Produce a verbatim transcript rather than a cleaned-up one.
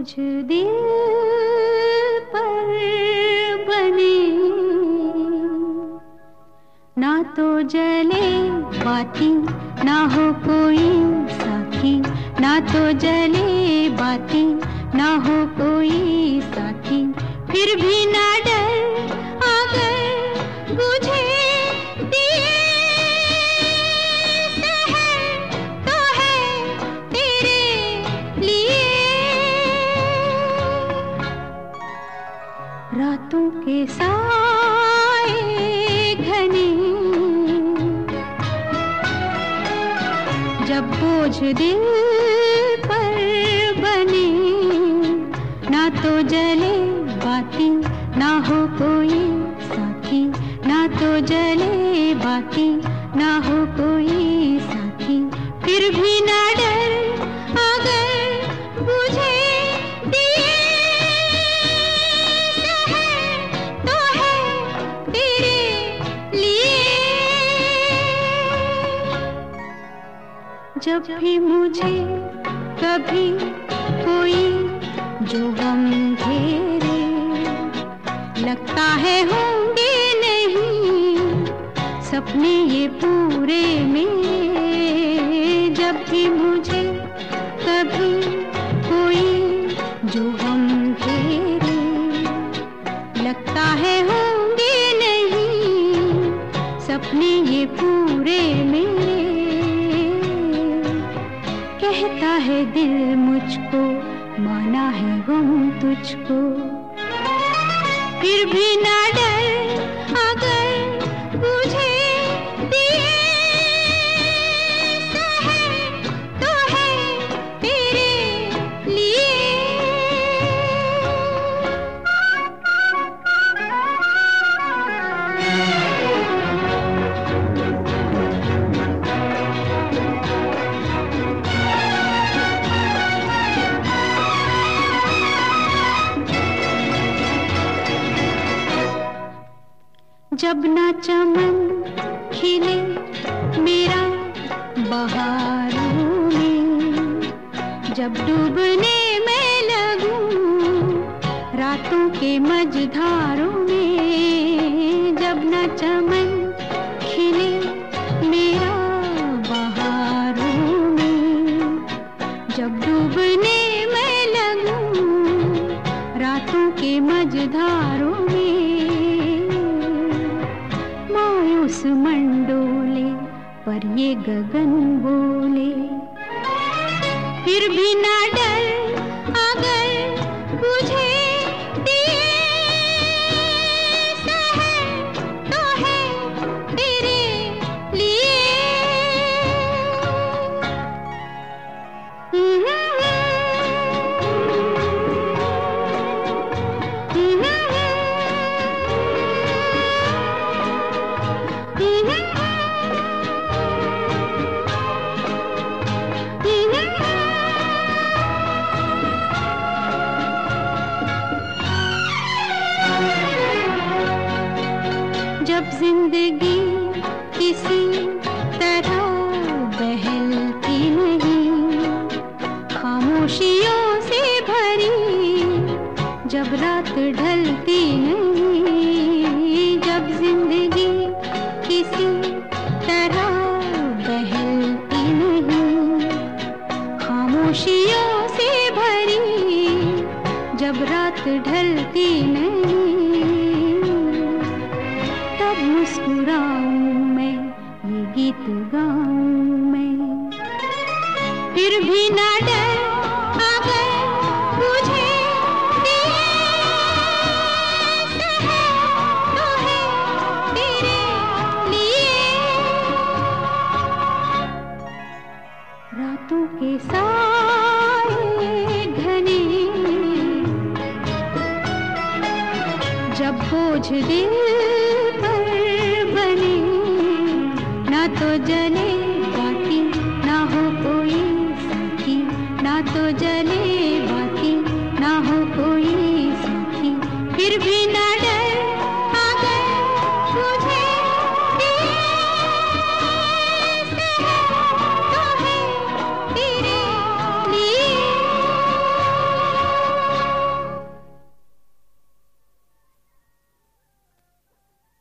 बोझ दिल पर बने, ना तो जले बाती ना हो कोई साथी, ना तो जले बाती ना हो कोई साथी। फिर भी ना डर अगर बुझे दिए शहर तो है तेरे लिए। रातों के साए घने जब बोझ दिल पर बने, ना तो जले बाती ना हो कोई साथी, ना तो जले बाती ना हो कोई साथी। फिर भी ना डर अगर बुझे दिए शहर तो है तेरे लिए। जब भी मुझे कभी कोई जो गम घेरे, लगता है होंगे नहीं सपने ये पूरे मेरे। जब भी मुझे कभी कोई जो गम घेरे, लगता है होंगे नहीं सपने ये पूरे मेरे। कहता है दिल मुझको माना है गम तुझको, फिर भी ना डर अगर बुझे दिए शहर तो है तेरे लिए। जब ना चमन खिले मेरा बहारों में, जब डूबने में लगूं रातों के मझधारों में। जब ना चमन खिले मेरा बहारों में, जब डूबने में लगूं रातों के मझधारों में। मायूस मंडोले पर ये गगन बोले, फिर भी ना डर अगर बुझे दिए शहर तो है तेरे लिए। जब जिंदगी किसी तरह बहलती नहीं, खामोशियों से भरी जब रात ढलती नहीं। जब जिंदगी किसी तरह बहलती नहीं, खामोशियों से भरी जब रात ढलती नहीं, तब मुस्कुराऊं मैं ये गीत गाऊं मैं। फिर भी ना डर अगर बुझे दिए शहर तो है तेरे लिए। रातों के साए घने जब बोझ दिल पर बने, ना तो जले